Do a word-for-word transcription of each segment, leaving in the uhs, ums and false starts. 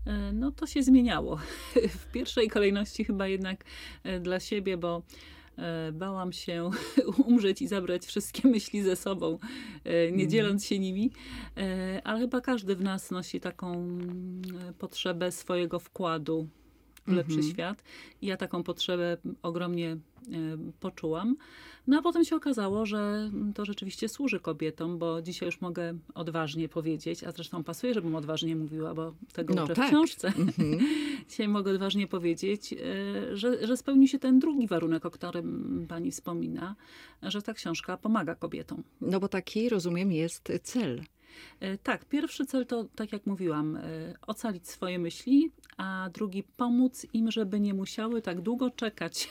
No to się zmieniało. W pierwszej kolejności chyba jednak dla siebie, bo bałam się umrzeć i zabrać wszystkie myśli ze sobą, nie dzieląc się nimi. Ale chyba każdy w nas nosi taką potrzebę swojego wkładu w lepszy Mhm. świat. I ja taką potrzebę ogromnie poczułam. No a potem się okazało, że to rzeczywiście służy kobietom, bo dzisiaj już mogę odważnie powiedzieć, a zresztą pasuje, żebym odważnie mówiła, bo tego No uczę tak. w książce. Mhm. Dzisiaj mogę odważnie powiedzieć, że, że spełni się ten drugi warunek, o którym pani wspomina, że ta książka pomaga kobietom. No bo taki, rozumiem, jest cel. Tak, pierwszy cel to, tak jak mówiłam, ocalić swoje myśli, a drugi pomóc im, żeby nie musiały tak długo czekać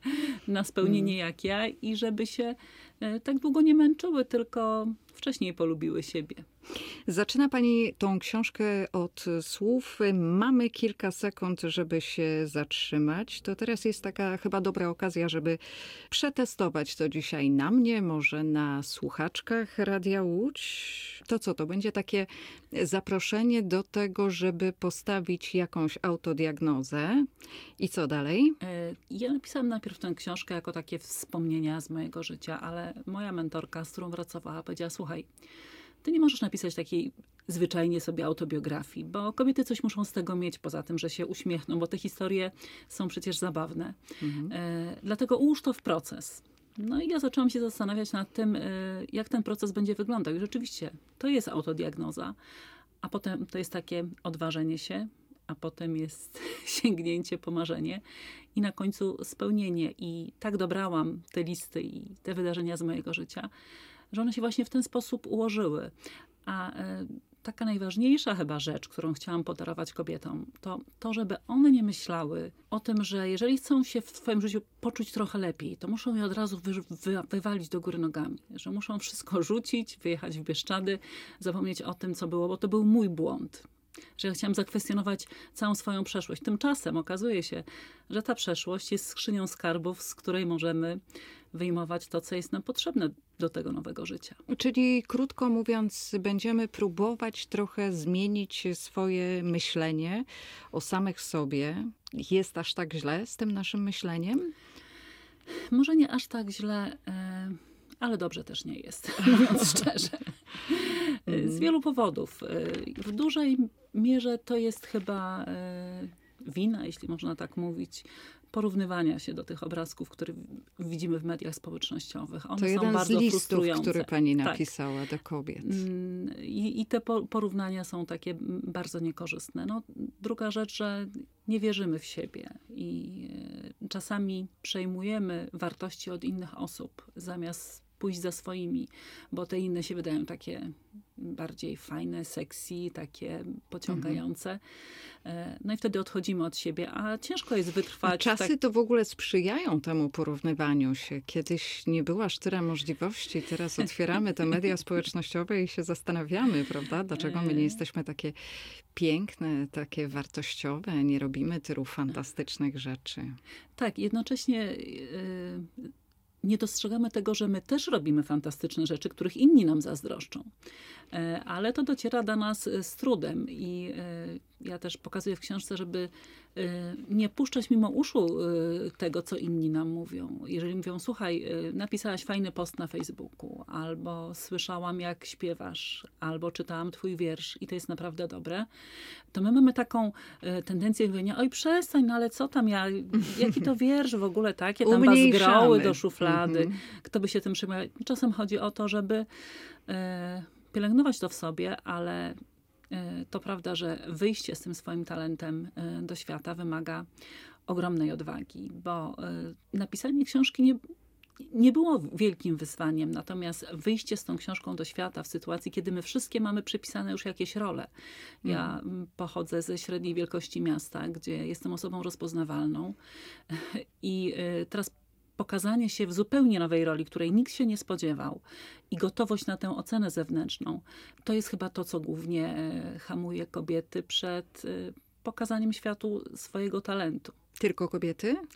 na spełnienie Mm. jak ja i żeby się tak długo nie męczyły, tylko wcześniej polubiły siebie. Zaczyna pani tą książkę od słów mamy kilka sekund, żeby się zatrzymać. To teraz jest taka chyba dobra okazja, żeby przetestować to dzisiaj na mnie, może na słuchaczkach Radia Łódź. To co, to będzie takie zaproszenie do tego, żeby postawić jakąś autodiagnozę. I co dalej? Ja napisałam najpierw tę książkę jako takie wspomnienia z mojego życia, ale moja mentorka, z którą pracowała, powiedziała: słuchaj, ty nie możesz napisać takiej zwyczajnie sobie autobiografii, bo kobiety coś muszą z tego mieć, poza tym, że się uśmiechną, bo te historie są przecież zabawne. Mhm. E, dlatego ułóż to w proces. No i ja zaczęłam się zastanawiać nad tym, jak ten proces będzie wyglądał. I rzeczywiście to jest autodiagnoza, a potem to jest takie odważenie się, a potem jest sięgnięcie po marzenie i na końcu spełnienie. I tak dobrałam te listy i te wydarzenia z mojego życia, że one się właśnie w ten sposób ułożyły. A y, taka najważniejsza chyba rzecz, którą chciałam podarować kobietom, to to, żeby one nie myślały o tym, że jeżeli chcą się w swoim życiu poczuć trochę lepiej, to muszą je od razu wy, wy, wywalić do góry nogami. Że muszą wszystko rzucić, wyjechać w Bieszczady, zapomnieć o tym, co było, bo to był mój błąd. Że ja chciałam zakwestionować całą swoją przeszłość. Tymczasem okazuje się, że ta przeszłość jest skrzynią skarbów, z której możemy wyjmować to, co jest nam potrzebne do tego nowego życia. Czyli krótko mówiąc, będziemy próbować trochę zmienić swoje myślenie o samych sobie. Jest aż tak źle z tym naszym myśleniem? Może nie aż tak źle, ale dobrze też nie jest, mówiąc szczerze. Z wielu powodów. W dużej mierze to jest chyba wina, jeśli można tak mówić, porównywania się do tych obrazków, które widzimy w mediach społecznościowych. One to są jeden bardzo z listów, frustrujące. który pani Tak. napisała do kobiet. I, I te porównania są takie bardzo niekorzystne. No, druga rzecz, że nie wierzymy w siebie i czasami przejmujemy wartości od innych osób, zamiast pójść za swoimi, bo te inne się wydają takie bardziej fajne, sexy, takie pociągające. No i wtedy odchodzimy od siebie, a ciężko jest wytrwać. Czasy tak... to w ogóle sprzyjają temu porównywaniu się. Kiedyś nie było aż tyle możliwości, teraz otwieramy te media społecznościowe i się zastanawiamy, prawda? Dlaczego my nie jesteśmy takie piękne, takie wartościowe, nie robimy tylu fantastycznych rzeczy. Tak, jednocześnie yy... nie dostrzegamy tego, że my też robimy fantastyczne rzeczy, których inni nam zazdroszczą. Ale to dociera do nas z trudem i ja też pokazuję w książce, żeby nie puszczać mimo uszu tego, co inni nam mówią. Jeżeli mówią: słuchaj, napisałaś fajny post na Facebooku, albo słyszałam, jak śpiewasz, albo czytałam twój wiersz i to jest naprawdę dobre, to my mamy taką tendencję mówienia: oj, przestań, no ale co tam ja, jaki to wiersz w ogóle, takie tam bazgroły do szuflady. Mm-hmm. Kto by się tym przejmował? Czasem chodzi o to, żeby pielęgnować to w sobie, ale to prawda, że wyjście z tym swoim talentem do świata wymaga ogromnej odwagi, bo napisanie książki nie, nie było wielkim wyzwaniem, natomiast wyjście z tą książką do świata w sytuacji, kiedy my wszystkie mamy przypisane już jakieś role. Ja mm. pochodzę ze średniej wielkości miasta, gdzie jestem osobą rozpoznawalną i teraz pokazanie się w zupełnie nowej roli, której nikt się nie spodziewał i gotowość na tę ocenę zewnętrzną, to jest chyba to, co głównie hamuje kobiety przed pokazaniem światu swojego talentu. Tylko kobiety?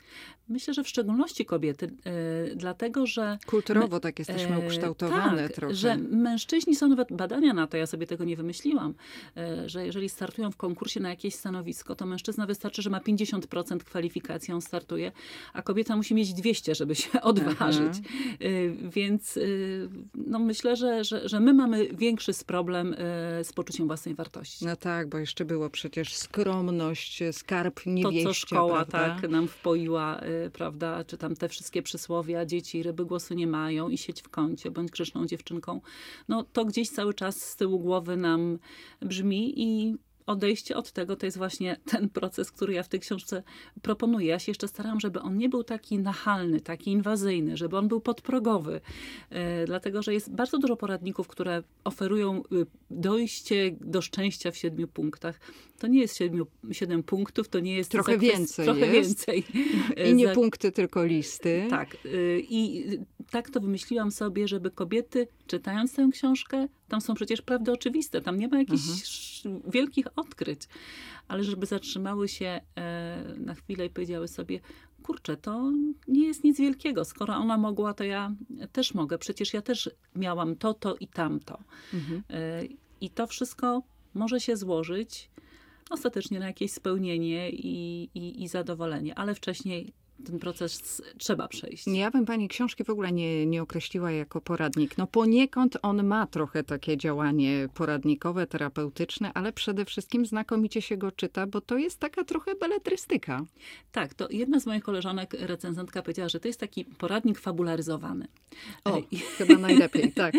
Myślę, że w szczególności kobiety, y, dlatego że... Kulturowo my, tak jesteśmy y, ukształtowane tak, trochę. że mężczyźni, są nawet badania na to, ja sobie tego nie wymyśliłam, y, że jeżeli startują w konkursie na jakieś stanowisko, to mężczyzna wystarczy, że ma pięćdziesiąt procent kwalifikacji, on startuje, a kobieta musi mieć dwieście, żeby się odważyć. Y, więc y, no myślę, że, że, że my mamy większy problem y, z poczuciem własnej wartości. No tak, bo jeszcze było przecież skromność, skarb niewieścia, To, co szkoła prawda? tak nam wpoiła, y, prawda, czy tam te wszystkie przysłowia, dzieci ryby głosu nie mają i siedź w kącie, bądź grzeczną dziewczynką. No to gdzieś cały czas z tyłu głowy nam brzmi i odejście od tego to jest właśnie ten proces, który ja w tej książce proponuję. Ja się jeszcze starałam, żeby on nie był taki nachalny, taki inwazyjny, żeby on był podprogowy. E, dlatego, że jest bardzo dużo poradników, które oferują y, dojście do szczęścia w siedmiu punktach. To nie jest siedmiu, siedem punktów, to nie jest... Trochę zakwest- więcej Trochę jest. więcej. I nie Za- punkty, tylko listy. tak. y, I tak to wymyśliłam sobie, żeby kobiety, czytając tę książkę, tam są przecież prawdy oczywiste, tam nie ma jakichś sz- wielkich odkryć, ale żeby zatrzymały się e, na chwilę i powiedziały sobie, kurczę, to nie jest nic wielkiego. Skoro ona mogła, to ja też mogę. Przecież ja też miałam to, to i tamto. Mhm. E, I to wszystko może się złożyć ostatecznie na jakieś spełnienie i, i, i zadowolenie, ale wcześniej ten proces trzeba przejść. Ja bym pani książki w ogóle nie, nie określiła jako poradnik. No poniekąd on ma trochę takie działanie poradnikowe, terapeutyczne, ale przede wszystkim znakomicie się go czyta, bo to jest taka trochę beletrystyka. Tak, to jedna z moich koleżanek, recenzentka, powiedziała, że to jest taki poradnik fabularyzowany. O, I, chyba najlepiej, tak.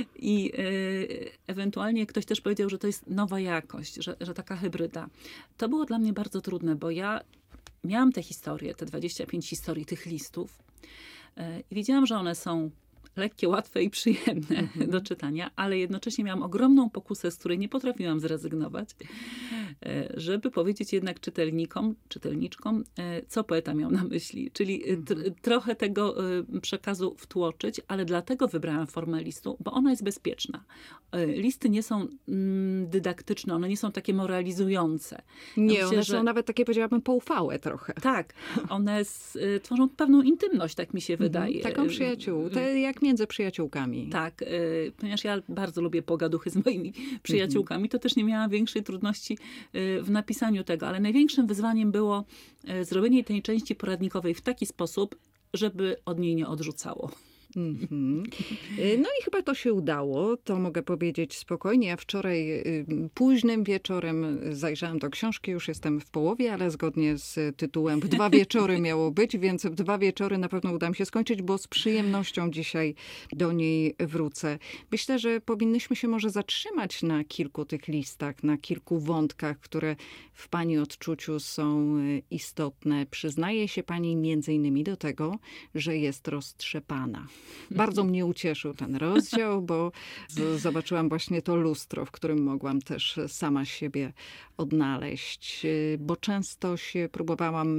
i y, ewentualnie ktoś też powiedział, że to jest nowa jakość, że, że taka hybryda. To było dla mnie bardzo trudne, bo ja miałam te historie, te dwadzieścia pięć historii tych listów y, i wiedziałam, że one są lekkie, łatwe i przyjemne Mhm. do czytania, ale jednocześnie miałam ogromną pokusę, z której nie potrafiłam zrezygnować, e, żeby powiedzieć jednak czytelnikom, czytelniczkom, e, co poeta miał na myśli. Czyli e, tr- trochę tego e, przekazu wtłoczyć, ale dlatego wybrałam formę listu, bo ona jest bezpieczna. E, Listy nie są mm, dydaktyczne, one nie są takie moralizujące. Nie, myślę, one że- są nawet takie, powiedziałabym, poufałe trochę. Tak, one s- e, tworzą pewną intymność, tak mi się wydaje. Taką przyjaciół, te jak między przyjaciółkami. Tak, y, ponieważ ja bardzo lubię pogaduchy z moimi przyjaciółkami, to też nie miałam większej trudności y, w napisaniu tego, ale największym wyzwaniem było y, zrobienie tej części poradnikowej w taki sposób, żeby od niej nie odrzucało. Mhm. Y, No i chyba to się udało, to mogę powiedzieć spokojnie. Ja wczoraj y, późnym wieczorem zajrzałam do książki, już jestem w połowie, ale zgodnie z tytułem w dwa wieczory miało być, więc w dwa wieczory na pewno uda mi się skończyć, bo z przyjemnością dzisiaj do niej wrócę. Myślę, że powinnyśmy się może zatrzymać na kilku tych listach, na kilku wątkach, które w pani odczuciu są y, istotne. Przyznaje się pani między innymi do tego, że jest roztrzepana. Bardzo mnie ucieszył ten rozdział, bo z- zobaczyłam właśnie to lustro, w którym mogłam też sama siebie odnaleźć, Y, bo często się próbowałam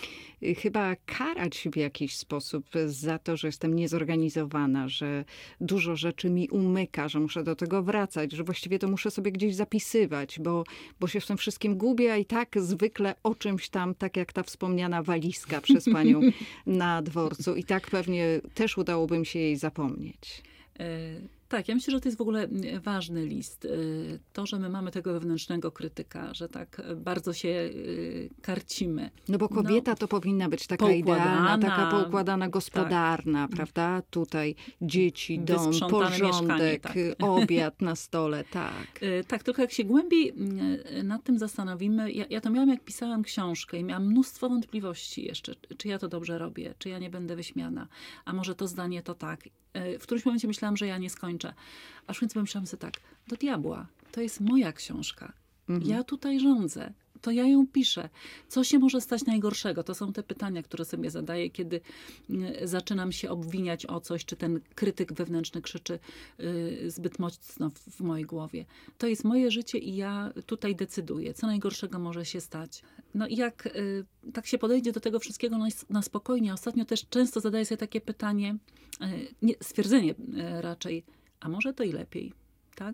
y, chyba karać w jakiś sposób za to, że jestem niezorganizowana, że dużo rzeczy mi umyka, że muszę do tego wracać, że właściwie to muszę sobie gdzieś zapisywać, bo, bo się w tym wszystkim gubię, a i tak zwykle o czymś tam, tak jak ta wspomniana walizka przez panią na dworcu. I tak pewnie też udałoby mi się jej zapomnieć. E, Tak, ja myślę, że to jest w ogóle mm, ważny list. E, To, że my mamy tego wewnętrznego krytyka, że tak e, bardzo się e, karcimy. No bo kobieta to powinna być taka poukładana. idealna, taka poukładana, gospodarna, prawda? Tutaj dzieci, dom, Wysprzątane mieszkanie, porządek, tak. obiad na stole, tak. E, Tak, tylko jak się głębiej mm, nad tym zastanowimy, ja, ja to miałam, jak pisałam książkę i miałam mnóstwo wątpliwości jeszcze, czy ja to dobrze robię, czy ja nie będę wyśmiana, a może to zdanie to tak. E, W którymś momencie myślałam, że ja nie skończę. Aż w końcu pomyślałam sobie tak, do diabła, to jest moja książka. Ja tutaj rządzę. To ja ją piszę. Co się może stać najgorszego? To są te pytania, które sobie zadaję, kiedy mm, zaczynam się obwiniać o coś, czy ten krytyk wewnętrzny krzyczy y, zbyt mocno w, w mojej głowie. To jest moje życie i ja tutaj decyduję, co najgorszego może się stać. No i jak y, tak się podejdzie do tego wszystkiego na, na spokojnie, ostatnio też często zadaję sobie takie pytanie, y, nie, stwierdzenie y, raczej, a może to i lepiej. Tak?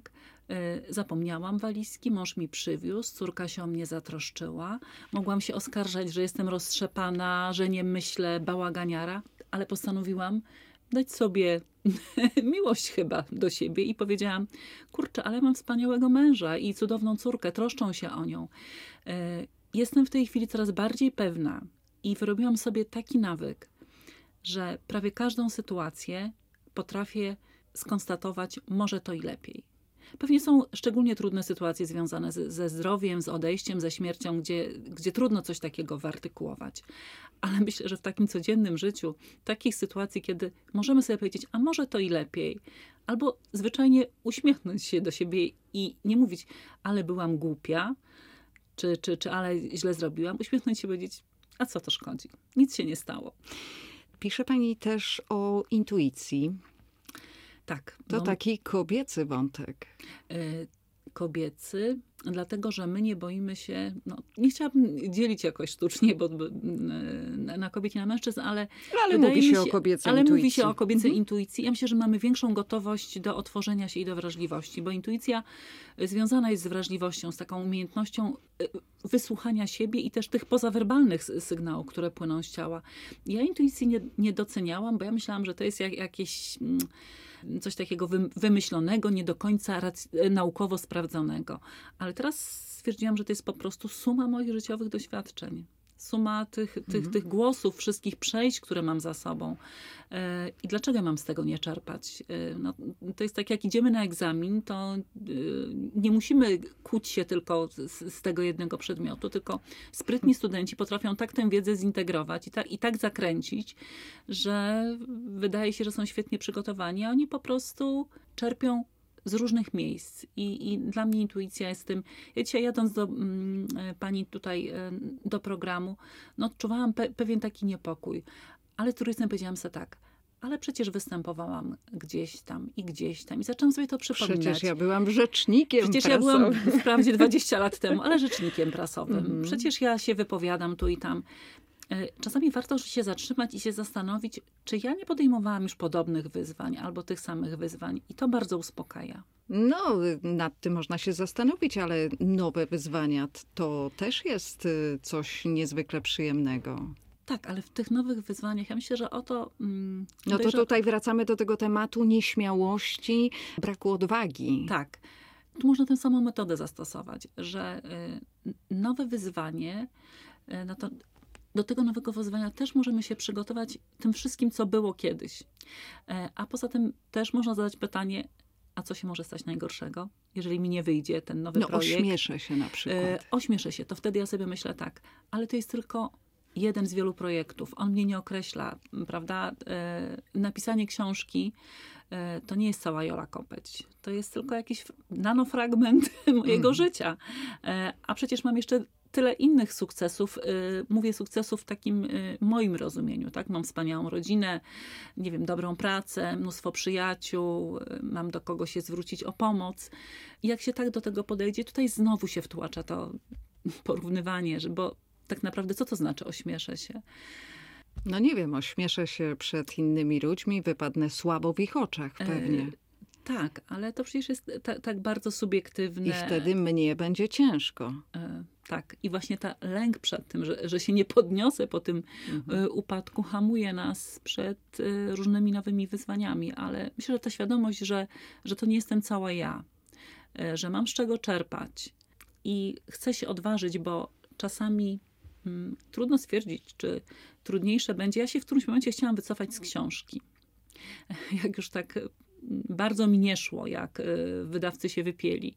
Zapomniałam walizki, mąż mi przywiózł, córka się o mnie zatroszczyła. Mogłam się oskarżać, że jestem roztrzepana, że nie myślę, bałaganiara, ale postanowiłam dać sobie miłość chyba do siebie i powiedziałam, kurczę, ale mam wspaniałego męża i cudowną córkę, troszczą się o nią. Jestem w tej chwili coraz bardziej pewna i wyrobiłam sobie taki nawyk, że prawie każdą sytuację potrafię skonstatować, może to i lepiej. Pewnie są szczególnie trudne sytuacje związane z, ze zdrowiem, z odejściem, ze śmiercią, gdzie, gdzie trudno coś takiego wyartykułować. Ale myślę, że w takim codziennym życiu, takich sytuacji, kiedy możemy sobie powiedzieć, a może to i lepiej, albo zwyczajnie uśmiechnąć się do siebie i nie mówić, ale byłam głupia, czy, czy, czy ale źle zrobiłam, uśmiechnąć się i powiedzieć, a co to szkodzi? Nic się nie stało. Pisze pani też o intuicji. Tak. To no, taki kobiecy wątek. y, kobiecy, dlatego, że my nie boimy się, no, nie chciałabym dzielić jakoś sztucznie bo, bo, na, na kobiet i na mężczyzn, ale Ale wydaje mówi się mi o kobiecej ale intuicji. mówi się o kobiecej Mhm. intuicji. Ja myślę, że mamy większą gotowość do otworzenia się i do wrażliwości, bo intuicja związana jest z wrażliwością, z taką umiejętnością wysłuchania siebie i też tych pozawerbalnych sygnałów, które płyną z ciała. Ja intuicji nie, nie doceniałam, bo ja myślałam, że to jest jak, jakieś coś takiego wymyślonego, nie do końca rac- naukowo sprawdzonego. Ale teraz stwierdziłam, że to jest po prostu suma moich życiowych doświadczeń. Suma tych, tych, Mhm. tych głosów, wszystkich przejść, które mam za sobą. I dlaczego mam z tego nie czerpać? No, to jest tak, jak idziemy na egzamin, to nie musimy kłuć się tylko z, z tego jednego przedmiotu, tylko sprytni studenci potrafią tak tę wiedzę zintegrować i tak, i tak zakręcić, że wydaje się, że są świetnie przygotowani, a oni po prostu czerpią z różnych miejsc. I, I dla mnie intuicja jest tym. Ja dzisiaj jadąc do mm, pani tutaj do programu, no odczuwałam pe, pewien taki niepokój. Ale z drugiej strony powiedziałam sobie tak, ale przecież występowałam gdzieś tam i gdzieś tam. I zaczęłam sobie to przypominać. Przecież ja byłam rzecznikiem Przecież prasowym. ja byłam wprawdzie dwadzieścia lat temu, ale rzecznikiem prasowym. Mhm. Przecież ja się wypowiadam tu i tam. Czasami warto się zatrzymać i się zastanowić, czy ja nie podejmowałam już podobnych wyzwań albo tych samych wyzwań. I to bardzo uspokaja. No, nad tym można się zastanowić, ale nowe wyzwania to też jest coś niezwykle przyjemnego. Tak, ale w tych nowych wyzwaniach, ja myślę, że o to... Mm, no to tutaj wracamy do tego tematu nieśmiałości, braku odwagi. Tak. Tu można tę samą metodę zastosować, że y, nowe wyzwanie, y, no to do tego nowego wyzwania też możemy się przygotować tym wszystkim, co było kiedyś. Y, a poza tym też można zadać pytanie, a co się może stać najgorszego, jeżeli mi nie wyjdzie ten nowy no, projekt? Ośmieszę się na przykład. Y, ośmieszę się, to wtedy ja sobie myślę tak, ale to jest tylko jeden z wielu projektów. On mnie nie określa, prawda? Y, napisanie książki y, to nie jest cała Jola Kopeć. To jest tylko jakiś nanofragment mojego mm. życia. Y, a przecież mam jeszcze tyle innych sukcesów. Y, mówię sukcesów w takim y, moim rozumieniu. Tak? Mam wspaniałą rodzinę, nie wiem, dobrą pracę, mnóstwo przyjaciół, y, mam do kogo się zwrócić o pomoc. I jak się tak do tego podejdzie, tutaj znowu się wtłacza to porównywanie, że bo tak naprawdę co to znaczy ośmieszę się? No nie wiem, ośmieszę się przed innymi ludźmi, wypadnę słabo w ich oczach pewnie. E, tak, ale to przecież jest ta, tak bardzo subiektywne. I wtedy mnie będzie ciężko. E, tak, i właśnie ta lęk przed tym, że, że się nie podniosę po tym mhm. upadku, hamuje nas przed y, różnymi nowymi wyzwaniami, ale myślę, że ta świadomość, że, że to nie jestem cała ja, y, że mam z czego czerpać i chcę się odważyć, bo czasami hmm, trudno stwierdzić, czy trudniejsze będzie. Ja się w którymś momencie chciałam wycofać z książki. Jak już tak bardzo mi nie szło, jak wydawcy się wypieli,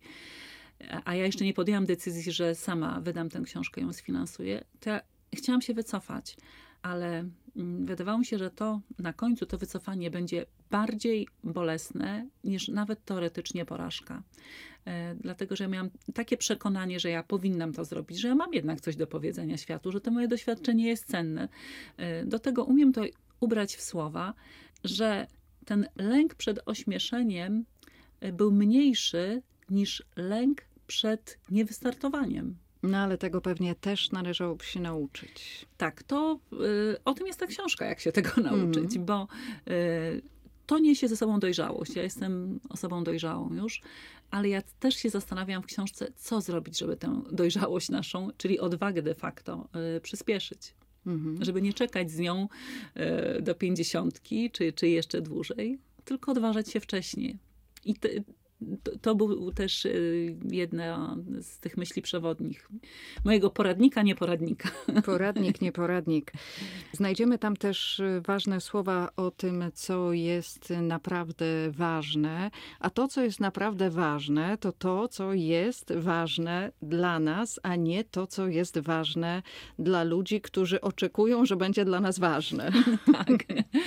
a ja jeszcze nie podjęłam decyzji, że sama wydam tę książkę, ją sfinansuję, to ja chciałam się wycofać, ale wydawało mi się, że to na końcu to wycofanie będzie bardziej bolesne niż nawet teoretycznie porażka. Dlatego, że ja miałam takie przekonanie, że ja powinnam to zrobić, że ja mam jednak coś do powiedzenia światu, że to moje doświadczenie jest cenne. Do tego umiem to ubrać w słowa, że ten lęk przed ośmieszeniem był mniejszy niż lęk przed niewystartowaniem. No ale tego pewnie też należałoby się nauczyć. Tak, to y, o tym jest ta książka, jak się tego nauczyć, mm. bo y, to niesie ze sobą dojrzałość. Ja jestem osobą dojrzałą już, ale ja też się zastanawiam w książce, co zrobić, żeby tę dojrzałość naszą, czyli odwagę de facto, y, przyspieszyć. Mhm. Żeby nie czekać z nią y, do pięćdziesiątki, czy, czy jeszcze dłużej, tylko odważać się wcześniej. I te, To, to był też y, jedna z tych myśli przewodnich. Mojego poradnika, nie poradnika. Poradnik, nie poradnik. Znajdziemy tam też ważne słowa o tym, co jest naprawdę ważne. A to, co jest naprawdę ważne, to to, co jest ważne dla nas, a nie to, co jest ważne dla ludzi, którzy oczekują, że będzie dla nas ważne. Tak.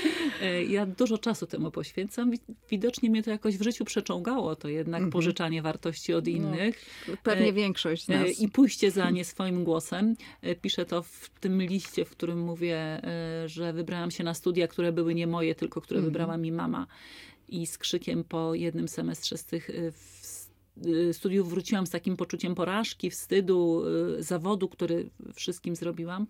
Ja dużo czasu temu poświęcam. Widocznie mnie to jakoś w życiu przeczołgało, to jednak mhm. pożyczanie wartości od innych. No, pewnie większość z nas. I pójście za nie swoim głosem. Piszę to w tym liście, w którym mówię, że wybrałam się na studia, które były nie moje, tylko które mhm. wybrała mi mama. I z krzykiem po jednym semestrze z tych studiów wróciłam z takim poczuciem porażki, wstydu, zawodu, który wszystkim zrobiłam.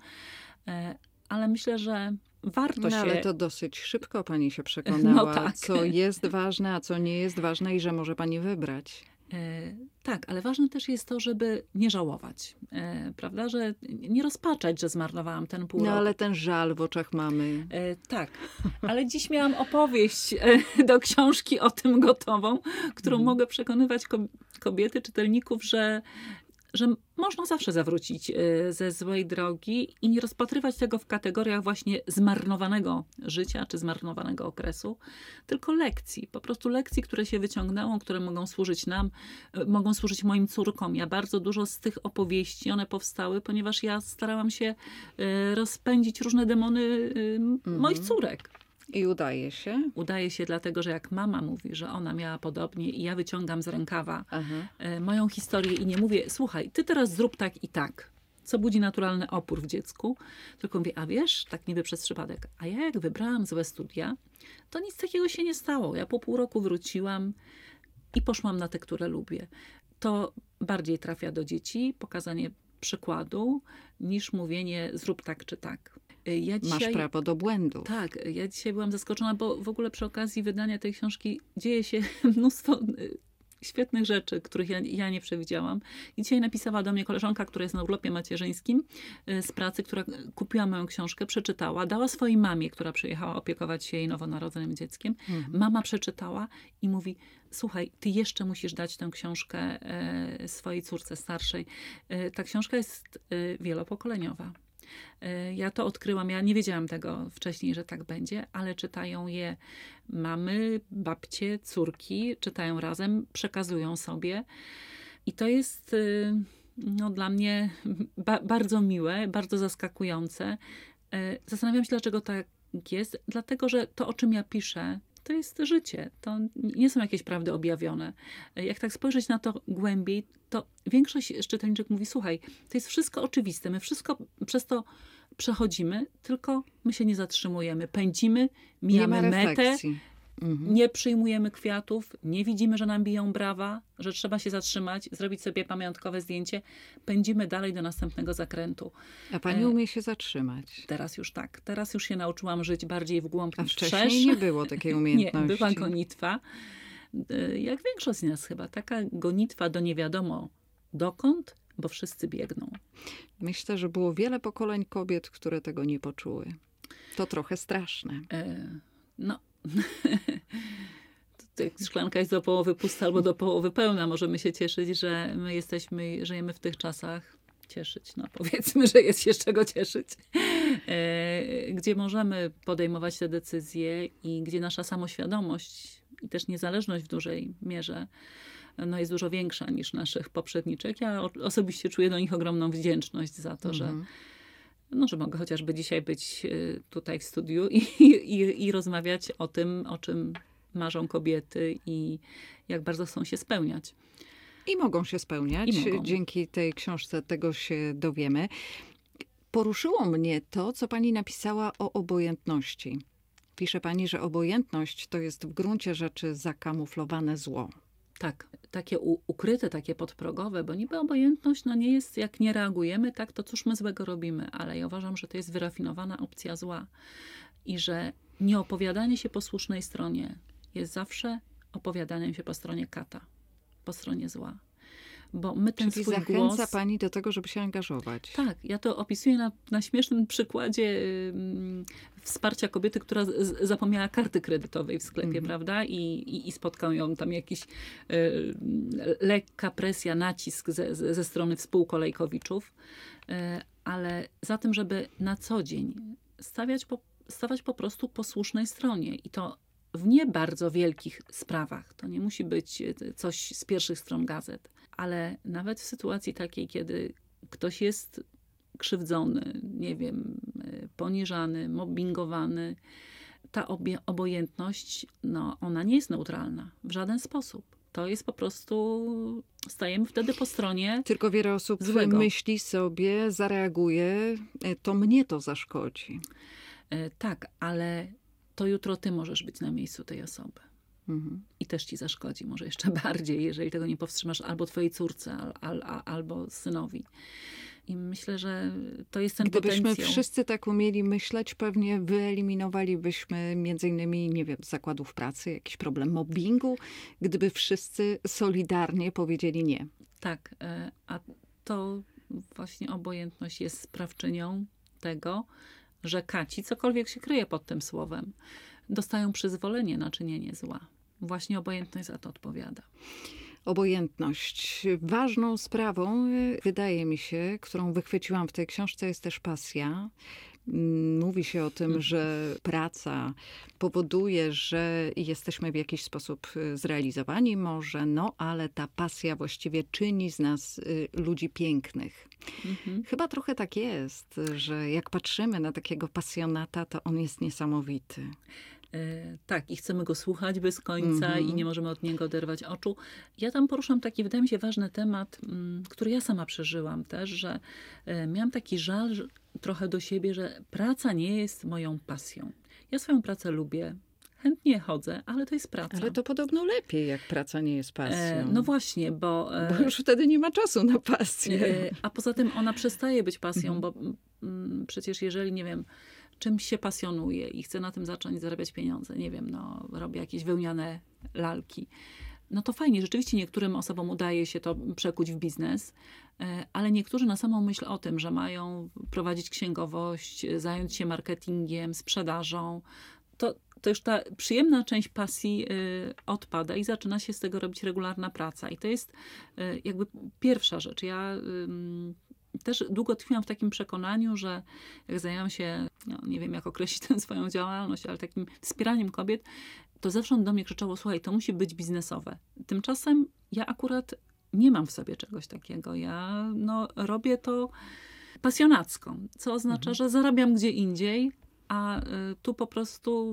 Ale myślę, że warto no, się... ale to dosyć szybko pani się przekonała, no tak. co jest ważne, a co nie jest ważne i że może pani wybrać. E, tak, ale ważne też jest to, żeby nie żałować, e, prawda, że nie rozpaczać, że zmarnowałam ten pół no, roku. No ale ten żal w oczach mamy. E, tak, ale dziś miałam opowieść e, do książki o tym gotową, którą mm. mogę przekonywać kobiety, czytelników, że że można zawsze zawrócić ze złej drogi i nie rozpatrywać tego w kategoriach właśnie zmarnowanego życia czy zmarnowanego okresu, tylko lekcji. Po prostu lekcji, które się wyciągnęło, które mogą służyć nam, mogą służyć moim córkom. Ja bardzo dużo z tych opowieści, one powstały, ponieważ ja starałam się rozpędzić różne demony moich córek. I udaje się? Udaje się dlatego, że jak mama mówi, że ona miała podobnie i ja wyciągam z rękawa Aha. moją historię i nie mówię, słuchaj, ty teraz zrób tak i tak, co budzi naturalny opór w dziecku, tylko mówię, a wiesz, tak niby przez przypadek, a ja jak wybrałam złe studia, to nic takiego się nie stało. Ja po pół roku wróciłam i poszłam na te, które lubię. To bardziej trafia do dzieci, pokazanie przykładu, niż mówienie zrób tak czy tak. Ja dzisiaj, Masz prawo do błędu. Tak, ja dzisiaj byłam zaskoczona, bo w ogóle przy okazji wydania tej książki dzieje się mnóstwo świetnych rzeczy, których ja, ja nie przewidziałam. I dzisiaj napisała do mnie koleżanka, która jest na urlopie macierzyńskim z pracy, która kupiła moją książkę, przeczytała, dała swojej mamie, która przyjechała opiekować się jej nowonarodzonym dzieckiem. Mhm. Mama przeczytała i mówi, słuchaj, ty jeszcze musisz dać tę książkę e, swojej córce starszej. E, ta książka jest e, wielopokoleniowa. Ja to odkryłam, ja nie wiedziałam tego wcześniej, że tak będzie, ale czytają je mamy, babcie, córki, czytają razem, przekazują sobie. I to jest no, dla mnie ba- bardzo miłe, bardzo zaskakujące. Zastanawiam się, dlaczego tak jest. Dlatego, że to, o czym ja piszę, to jest życie. To nie są jakieś prawdy objawione. Jak tak spojrzeć na to głębiej, to większość czytelniczek mówi, słuchaj, to jest wszystko oczywiste, my wszystko przez to przechodzimy, tylko my się nie zatrzymujemy. Pędzimy, mijamy metę, mhm. nie przyjmujemy kwiatów, nie widzimy, że nam biją brawa, że trzeba się zatrzymać, zrobić sobie pamiątkowe zdjęcie. Pędzimy dalej do następnego zakrętu. A pani umie się zatrzymać? Teraz już tak. Teraz już się nauczyłam żyć bardziej w głąb A niż wcześniej wszerz. nie było takiej umiejętności. Nie, była gonitwa. Jak większość z nas chyba. Taka gonitwa do nie wiadomo dokąd, bo wszyscy biegną. Myślę, że było wiele pokoleń kobiet, które tego nie poczuły. To trochę straszne. E, no... Szklanka jest do połowy pusta albo do połowy pełna. Możemy się cieszyć, że my jesteśmy, żyjemy w tych czasach. Cieszyć, no powiedzmy, że jest się z czego cieszyć. E, gdzie możemy podejmować te decyzje i gdzie nasza samoświadomość i też niezależność w dużej mierze no jest dużo większa niż naszych poprzedniczek. Ja osobiście czuję do nich ogromną wdzięczność za to, mhm. że no, że mogę chociażby dzisiaj być tutaj w studiu i, i, i rozmawiać o tym, o czym marzą kobiety i jak bardzo chcą się spełniać. I mogą się spełniać. Mogą. Dzięki tej książce tego się dowiemy. Poruszyło mnie to, co pani napisała o obojętności. Pisze pani, że obojętność to jest w gruncie rzeczy zakamuflowane zło. Tak, takie u, ukryte, takie podprogowe, bo niby obojętność no nie jest, jak nie reagujemy, tak, to cóż my złego robimy, ale ja uważam, że to jest wyrafinowana opcja zła i że nieopowiadanie się po słusznej stronie jest zawsze opowiadaniem się po stronie kata, po stronie zła. Bo my ten Czyli swój zachęca głos... pani do tego, żeby się angażować. Tak, ja to opisuję na, na śmiesznym przykładzie ym, wsparcia kobiety, która z, zapomniała karty kredytowej w sklepie, Mhm. prawda? I, i, i spotkał ją tam jakiś y, lekka presja, nacisk ze, ze, ze strony współkolejkowiczów. Y, ale za tym, żeby na co dzień stawiać po, stawać po prostu po słusznej stronie. I to w nie bardzo wielkich sprawach. To nie musi być coś z pierwszych stron gazet. Ale nawet w sytuacji takiej, kiedy ktoś jest krzywdzony, nie wiem, poniżany, mobbingowany, ta obie- obojętność, no, ona nie jest neutralna w żaden sposób. To jest po prostu, stajemy wtedy po stronie Tylko wiele osób złego. myśli sobie, zareaguje, e, to mnie to zaszkodzi. E, Tak, ale to jutro ty możesz być na miejscu tej osoby. Mhm. I też ci zaszkodzi, może jeszcze bardziej, jeżeli tego nie powstrzymasz albo twojej córce, al, al, al, albo synowi. I myślę, że to jest ten Gdybyśmy potencjał. wszyscy tak umieli myśleć, pewnie wyeliminowalibyśmy między innymi, nie wiem, z zakładów pracy, jakiś problem mobbingu, gdyby wszyscy solidarnie powiedzieli nie. Tak, e, a to właśnie obojętność jest sprawczynią tego, że kaci, cokolwiek się kryje pod tym słowem, dostają przyzwolenie na czynienie zła. Właśnie obojętność za to odpowiada. Obojętność. Ważną sprawą, y, wydaje mi się, którą wychwyciłam w tej książce, jest też pasja. Mm, Mówi się o tym, że praca powoduje, że jesteśmy w jakiś sposób y, zrealizowani może, no ale ta pasja właściwie czyni z nas y, ludzi pięknych. Mhm. Chyba trochę tak jest, że jak patrzymy na takiego pasjonata, to on jest niesamowity. E, Tak, i chcemy go słuchać bez końca Mhm. i nie możemy od niego oderwać oczu. Ja tam poruszam taki, wydaje mi się, ważny temat, mm, który ja sama przeżyłam też, że e, miałam taki żal że, trochę do siebie, że praca nie jest moją pasją. Ja swoją pracę lubię, chętnie chodzę, ale to jest praca. Ale to podobno lepiej, jak praca nie jest pasją. E, No właśnie, bo... e, Bo już wtedy nie ma czasu na pasję. E, A poza tym ona przestaje być pasją, Mhm. bo mm, przecież jeżeli, nie wiem, czymś się pasjonuje i chcę na tym zacząć zarabiać pieniądze, nie wiem, no robię jakieś wełniane lalki, no to fajnie, rzeczywiście niektórym osobom udaje się to przekuć w biznes, e, ale niektórzy na samą myśl o tym, że mają prowadzić księgowość, zająć się marketingiem, sprzedażą, to, to już ta przyjemna część pasji y, odpada i zaczyna się z tego robić regularna praca. I to jest y, jakby pierwsza rzecz. Ja ym, też długo tkwiłam w takim przekonaniu, że jak zajęłam się, no, nie wiem jak określić tę swoją działalność, ale takim wspieraniem kobiet, to zawsze do mnie krzyczało, słuchaj, to musi być biznesowe. Tymczasem ja akurat nie mam w sobie czegoś takiego. Ja no, robię to pasjonacko, co oznacza, Mhm. że zarabiam gdzie indziej, a y, tu po prostu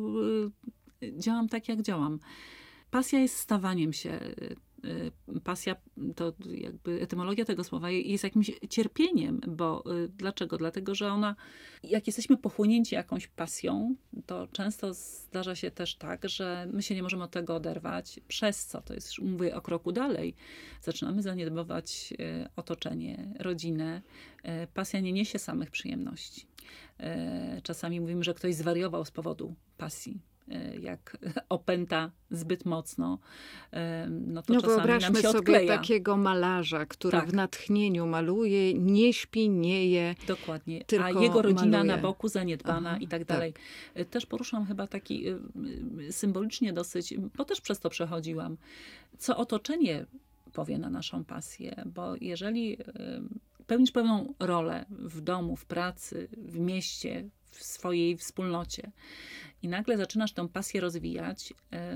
y, działam tak, jak działam. Pasja jest stawaniem się. y, y, Pasja, to jakby etymologia tego słowa jest jakimś cierpieniem, bo y, dlaczego? Dlatego, że ona, jak jesteśmy pochłonięci jakąś pasją, to często zdarza się też tak, że my się nie możemy od tego oderwać, przez co, to jest, już mówię o kroku dalej, zaczynamy zaniedbywać y, otoczenie, rodzinę. Y, Pasja nie niesie samych przyjemności. Y, Czasami mówimy, że ktoś zwariował z powodu pasji. Y, Jak opęta zbyt mocno, y, no to No czasami nam wyobraźmy się sobie odkleja. takiego malarza, który Tak. w natchnieniu maluje, nie śpi, nie je. Dokładnie. A Tylko jego rodzina maluje. na boku zaniedbana Aha, i tak tak. dalej. Y, Też poruszam chyba taki y, y, symbolicznie dosyć, bo też przez to przechodziłam, co otoczenie powie na naszą pasję, bo jeżeli y, pełnisz pewną rolę w domu, w pracy, w mieście, w swojej wspólnocie i nagle zaczynasz tę pasję rozwijać,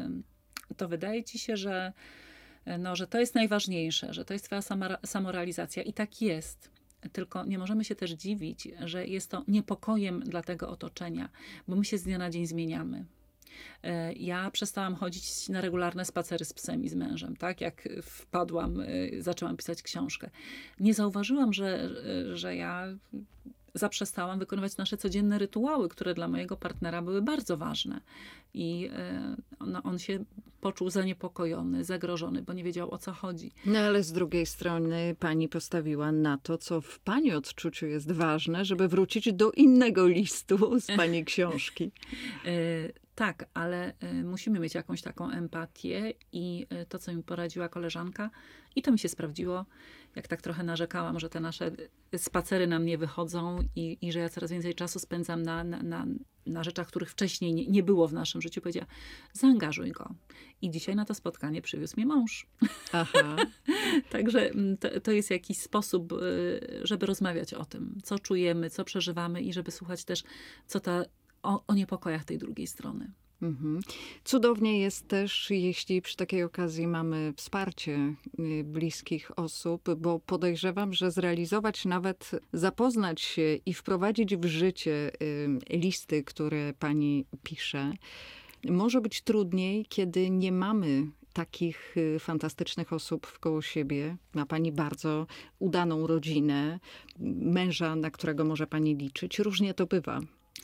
y, to wydaje ci się, że, y, no, że to jest najważniejsze, że to jest twoja sama, samorealizacja i tak jest. Tylko nie możemy się też dziwić, że jest to niepokojem dla tego otoczenia, bo my się z dnia na dzień zmieniamy. E, Ja przestałam chodzić na regularne spacery z psem i z mężem, tak? Jak wpadłam, e, zaczęłam pisać książkę. Nie zauważyłam, że, że ja zaprzestałam wykonywać nasze codzienne rytuały, które dla mojego partnera były bardzo ważne. I no, on się poczuł zaniepokojony, zagrożony, bo nie wiedział, o co chodzi. No ale z drugiej strony pani postawiła na to, co w pani odczuciu jest ważne, żeby wrócić do innego listu z pani książki. Tak, ale musimy mieć jakąś taką empatię i to, co mi poradziła koleżanka, i to mi się sprawdziło, jak tak trochę narzekałam, że te nasze spacery nam nie wychodzą i, i że ja coraz więcej czasu spędzam na, na, na, na rzeczach, których wcześniej nie, nie było w naszym życiu. Powiedziała, zaangażuj go. I dzisiaj na to spotkanie przywiózł mnie mąż. Aha. Także to, to jest jakiś sposób, żeby rozmawiać o tym, co czujemy, co przeżywamy i żeby słuchać też, co ta O, o niepokojach tej drugiej strony. Mhm. Cudownie jest też, jeśli przy takiej okazji mamy wsparcie bliskich osób, bo podejrzewam, że zrealizować, nawet zapoznać się i wprowadzić w życie listy, które pani pisze, może być trudniej, kiedy nie mamy takich fantastycznych osób wkoło siebie. Ma pani bardzo udaną rodzinę, męża, na którego może pani liczyć. Różnie to bywa.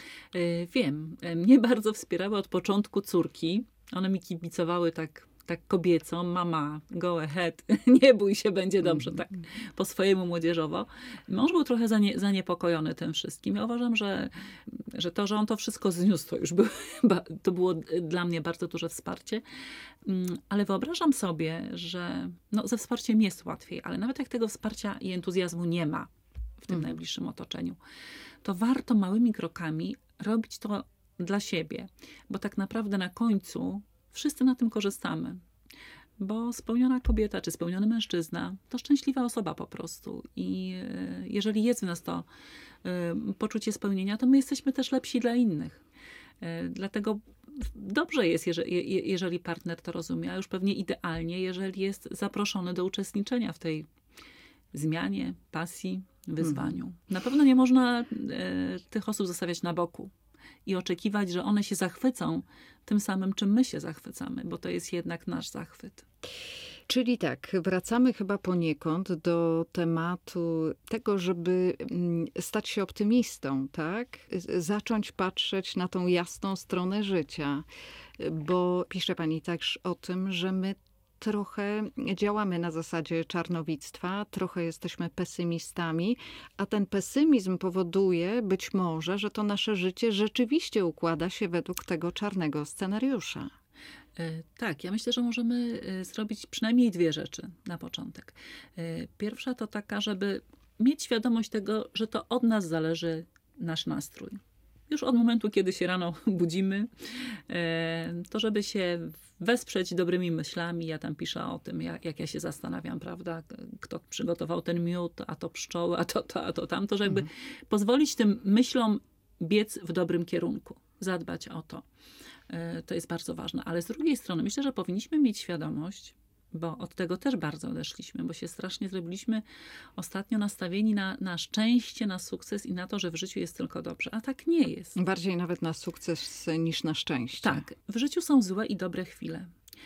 Wiem. Mnie bardzo wspierały od początku córki. One mi kibicowały tak, tak kobieco. Mama, go ahead. Nie bój się, będzie dobrze. Tak po swojemu młodzieżowo. Mąż był trochę zanie, zaniepokojony tym wszystkim. Ja uważam, że, że to, że on to wszystko zniósł, to już był, to było dla mnie bardzo duże wsparcie. Ale wyobrażam sobie, że no, ze wsparciem jest łatwiej, ale nawet jak tego wsparcia i entuzjazmu nie ma w tym hmm. najbliższym otoczeniu, to warto małymi krokami robić to dla siebie. Bo tak naprawdę na końcu wszyscy na tym korzystamy. Bo spełniona kobieta czy spełniony mężczyzna to szczęśliwa osoba po prostu. I jeżeli jest w nas to poczucie spełnienia, to my jesteśmy też lepsi dla innych. Dlatego dobrze jest, jeżeli, jeżeli partner to rozumie, a już pewnie idealnie, jeżeli jest zaproszony do uczestniczenia w tej zmianie, pasji, wyzwaniu. Hmm. Na pewno nie można e, tych osób zostawiać na boku i oczekiwać, że one się zachwycą tym samym, czym my się zachwycamy, bo to jest jednak nasz zachwyt. Czyli tak, wracamy chyba poniekąd do tematu tego, żeby stać się optymistą, tak? Zacząć patrzeć na tą jasną stronę życia, bo pisze pani też o tym, że my trochę działamy na zasadzie czarnowictwa, trochę jesteśmy pesymistami, a ten pesymizm powoduje być może, że to nasze życie rzeczywiście układa się według tego czarnego scenariusza. Tak, ja myślę, że możemy zrobić przynajmniej dwie rzeczy na początek. Pierwsza to taka, żeby mieć świadomość tego, że to od nas zależy nasz nastrój. Już od momentu, kiedy się rano budzimy, to żeby się wesprzeć dobrymi myślami. Ja tam piszę o tym, jak, jak ja się zastanawiam, prawda, kto przygotował ten miód, a to pszczoły, a to to, a to tamto, żeby mhm. pozwolić tym myślom biec w dobrym kierunku, zadbać o to. To jest bardzo ważne. Ale z drugiej strony myślę, że powinniśmy mieć świadomość, bo od tego też bardzo odeszliśmy, bo się strasznie zrobiliśmy ostatnio nastawieni na, na szczęście, na sukces i na to, że w życiu jest tylko dobrze. A tak nie jest. Bardziej nawet na sukces niż na szczęście. Tak. W życiu są złe i dobre chwile.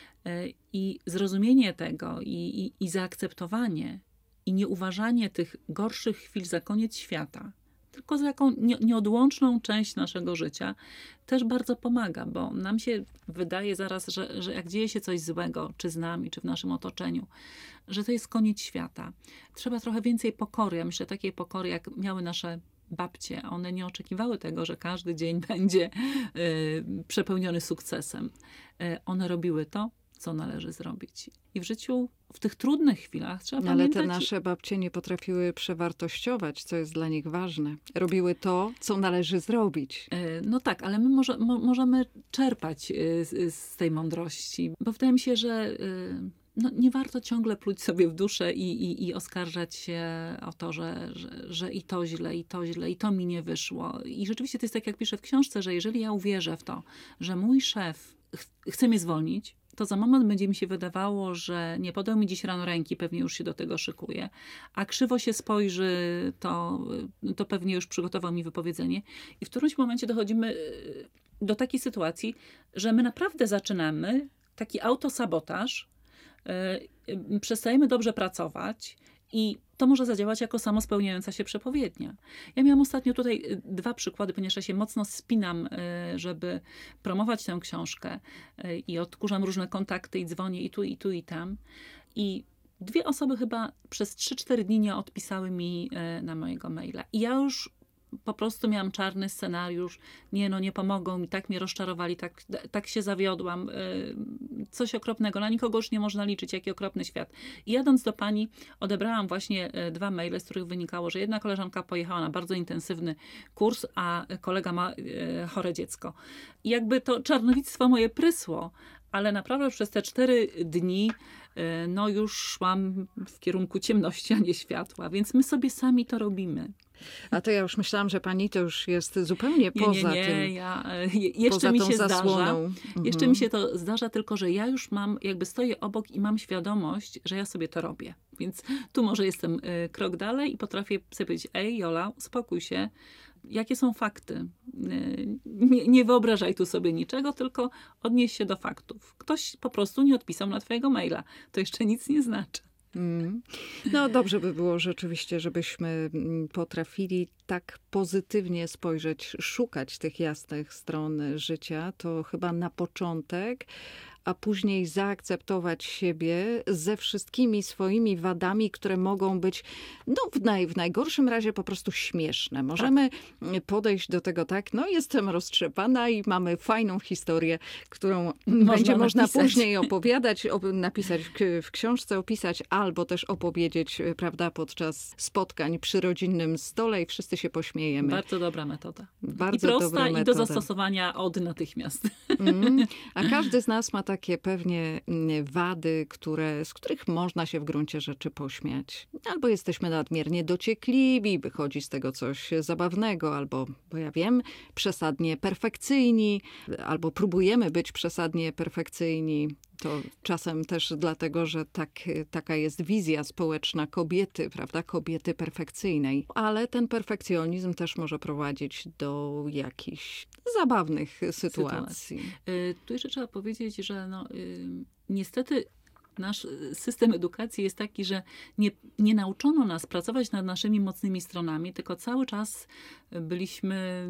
I zrozumienie tego i, i, i zaakceptowanie i nieuważanie tych gorszych chwil za koniec świata, tylko za jaką nie, nieodłączną część naszego życia, też bardzo pomaga, bo nam się wydaje zaraz, że, że jak dzieje się coś złego, czy z nami, czy w naszym otoczeniu, że to jest koniec świata. Trzeba trochę więcej pokory. Ja myślę, takiej pokory, jak miały nasze babcie. One nie oczekiwały tego, że każdy dzień będzie y, przepełniony sukcesem. Y, one robiły to, co należy zrobić. I w życiu, w tych trudnych chwilach trzeba Ale pamiętać... Ale te nasze babcie nie potrafiły przewartościować, co jest dla nich ważne. Robiły to, co należy zrobić. No tak, ale my może, mo, możemy czerpać z, z tej mądrości, bo wydaje mi się, że no, nie warto ciągle pluć sobie w duszę i, i, i oskarżać się o to, że, że, że i to źle, i to źle, i to mi nie wyszło. I rzeczywiście to jest tak, jak piszę w książce, że jeżeli ja uwierzę w to, że mój szef ch- chce mnie zwolnić, to za moment będzie mi się wydawało, że nie podał mi dziś rano ręki, pewnie już się do tego szykuje, a krzywo się spojrzy, to, to pewnie już przygotował mi wypowiedzenie. I w którymś momencie dochodzimy do takiej sytuacji, że my naprawdę zaczynamy taki autosabotaż, yy, przestajemy dobrze pracować I to może zadziałać jako samospełniająca się przepowiednia. Ja miałam ostatnio tutaj dwa przykłady, ponieważ ja się mocno spinam, żeby promować tę książkę i odkurzam różne kontakty i dzwonię i tu, i tu, i tam. I dwie osoby chyba przez trzy cztery dni nie odpisały mi na mojego maila. I ja już po prostu miałam czarny scenariusz. Nie, no nie pomogą mi, tak mnie rozczarowali, tak, tak się zawiodłam. Coś okropnego. Na nikogo już nie można liczyć, jaki okropny świat. I jadąc do pani, odebrałam właśnie dwa maile, z których wynikało, że jedna koleżanka pojechała na bardzo intensywny kurs, a kolega ma chore dziecko. I jakby to czarnowictwo moje prysło, ale naprawdę przez te cztery dni no już szłam w kierunku ciemności, a nie światła. Więc my sobie sami to robimy. A to ja już myślałam, że pani to już jest zupełnie poza nie, nie, nie. tym. Ja, je, jeszcze mi się zdarza. Mhm. Jeszcze mi się to zdarza, tylko że ja już mam, jakby stoję obok i mam świadomość, że ja sobie to robię. Więc tu może jestem y, krok dalej i potrafię sobie powiedzieć: ej Jola, uspokój się. Jakie są fakty? Y, nie, nie wyobrażaj tu sobie niczego, tylko odnieś się do faktów. Ktoś po prostu nie odpisał na twojego maila. To jeszcze nic nie znaczy. Mm. No dobrze by było rzeczywiście, żebyśmy potrafili tak pozytywnie spojrzeć, szukać tych jasnych stron życia. To chyba na początek, a później zaakceptować siebie ze wszystkimi swoimi wadami, które mogą być no, w, naj, w najgorszym razie po prostu śmieszne. Możemy tak podejść do tego tak, no jestem roztrzepana i mamy fajną historię, którą można będzie można napisać. później opowiadać, op- napisać w, w książce, opisać, albo też opowiedzieć, prawda, podczas spotkań przy rodzinnym stole i wszyscy się pośmiejemy. Bardzo dobra metoda. Bardzo I prosta, dobra i do metoda. zastosowania od natychmiast. Mm. A każdy z nas ma takie pewnie wady, które, z których można się w gruncie rzeczy pośmiać. Albo jesteśmy nadmiernie dociekliwi, wychodzi z tego coś zabawnego, albo, bo ja wiem, przesadnie perfekcyjni, albo próbujemy być przesadnie perfekcyjni. To czasem też dlatego, że tak, taka jest wizja społeczna kobiety, prawda? Kobiety perfekcyjnej. Ale ten perfekcjonizm też może prowadzić do jakichś zabawnych sytuacji. sytuacji. Tu jeszcze trzeba powiedzieć, że no, niestety nasz system edukacji jest taki, że nie, nie nauczono nas pracować nad naszymi mocnymi stronami, tylko cały czas byliśmy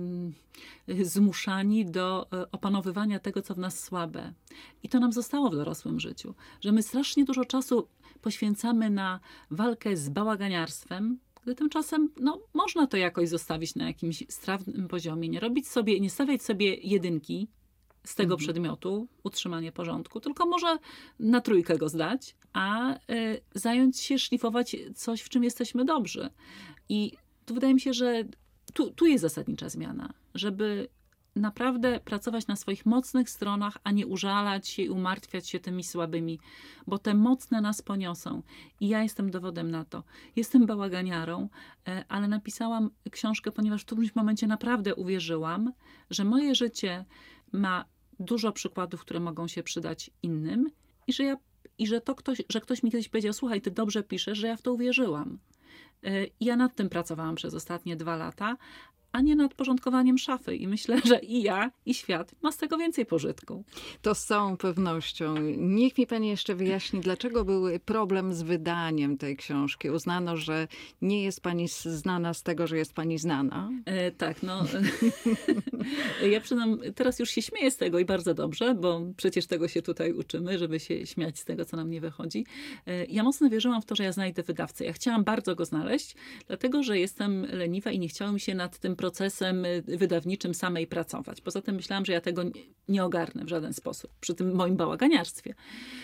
zmuszani do opanowywania tego, co w nas słabe. I to nam zostało w dorosłym życiu, że my strasznie dużo czasu poświęcamy na walkę z bałaganiarstwem, gdy tymczasem no, można to jakoś zostawić na jakimś strawnym poziomie, nie robić sobie, nie stawiać sobie jedynki z tego mhm. przedmiotu, utrzymanie porządku, tylko może na trójkę go zdać, a y, zająć się szlifować coś, w czym jesteśmy dobrzy. I tu wydaje mi się, że tu, tu jest zasadnicza zmiana, żeby naprawdę pracować na swoich mocnych stronach, a nie użalać się i umartwiać się tymi słabymi, bo te mocne nas poniosą. I ja jestem dowodem na to. Jestem bałaganiarą, ale napisałam książkę, ponieważ w którymś momencie naprawdę uwierzyłam, że moje życie ma dużo przykładów, które mogą się przydać innym i że, ja, i że, to ktoś, że ktoś mi kiedyś powiedział: słuchaj, ty dobrze piszesz, że ja w to uwierzyłam. I ja nad tym pracowałam przez ostatnie dwa lata, a nie nad porządkowaniem szafy. I myślę, że i ja, i świat ma z tego więcej pożytku. To z całą pewnością. Niech mi pani jeszcze wyjaśni, dlaczego był problem z wydaniem tej książki. Uznano, że nie jest pani znana z tego, że jest pani znana. E, tak, no. Ja przynam, teraz już się śmieję z tego i bardzo dobrze, bo przecież tego się tutaj uczymy, żeby się śmiać z tego, co nam nie wychodzi. E, ja mocno wierzyłam w to, że ja znajdę wydawcę. Ja chciałam bardzo go znaleźć, dlatego, że jestem leniwa i nie chciałam się nad tym procesem wydawniczym samej pracować. Poza tym myślałam, że ja tego nie ogarnę w żaden sposób przy tym moim bałaganiarstwie.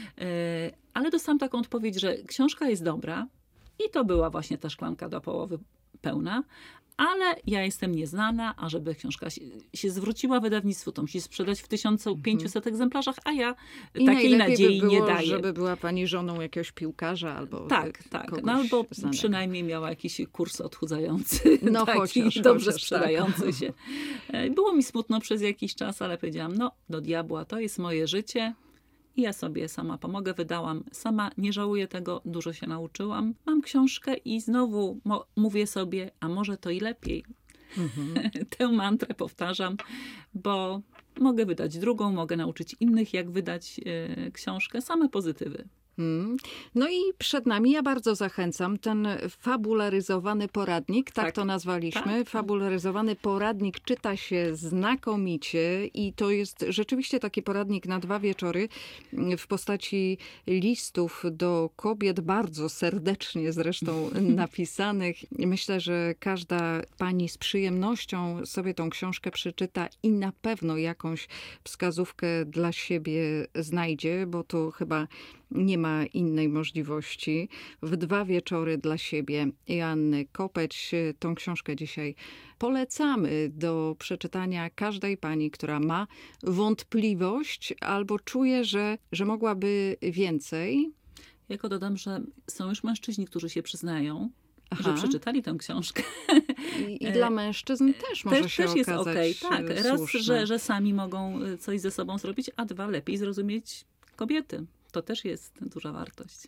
Ale dostałam taką odpowiedź, że książka jest dobra i to była właśnie ta szklanka do połowy pełna, ale ja jestem nieznana, a żeby książka się, się zwróciła wydawnictwu, to musi sprzedać w tysiąc pięćset egzemplarzach, a ja I takiej nadziei by było, nie daję. żeby była pani żoną jakiegoś piłkarza albo tak, tak. No, albo znanego. Przynajmniej miała jakiś kurs odchudzający, no, taki chociaż, dobrze chociaż, sprzedający tak. się. Było mi smutno przez jakiś czas, ale powiedziałam, no do diabła, to jest moje życie. I ja sobie sama pomogę, wydałam sama, nie żałuję tego, dużo się nauczyłam. Mam książkę i znowu mo- mówię sobie, a może to i lepiej. Mhm. Tę mantrę powtarzam, bo mogę wydać drugą, mogę nauczyć innych, jak wydać y, książkę, same pozytywy. Mm. No i przed nami, ja bardzo zachęcam, ten fabularyzowany poradnik, tak, Tak. to nazwaliśmy. Tak, tak. Fabularyzowany poradnik czyta się znakomicie i to jest rzeczywiście taki poradnik na dwa wieczory w postaci listów do kobiet, bardzo serdecznie zresztą napisanych. Myślę, że każda pani z przyjemnością sobie tą książkę przeczyta i na pewno jakąś wskazówkę dla siebie znajdzie, bo to chyba nie ma innej możliwości. W dwa wieczory dla siebie Joanny Kopeć. Tą książkę dzisiaj polecamy do przeczytania każdej pani, która ma wątpliwość albo czuje, że, że mogłaby więcej. Jako dodam, że są już mężczyźni, którzy się przyznają, Aha. że przeczytali tę książkę. I, i dla mężczyzn też może też, się też jest okazać okej. Tak, raz, słuszne. że, że sami mogą coś ze sobą zrobić, a dwa, lepiej zrozumieć kobiety. To też jest duża wartość.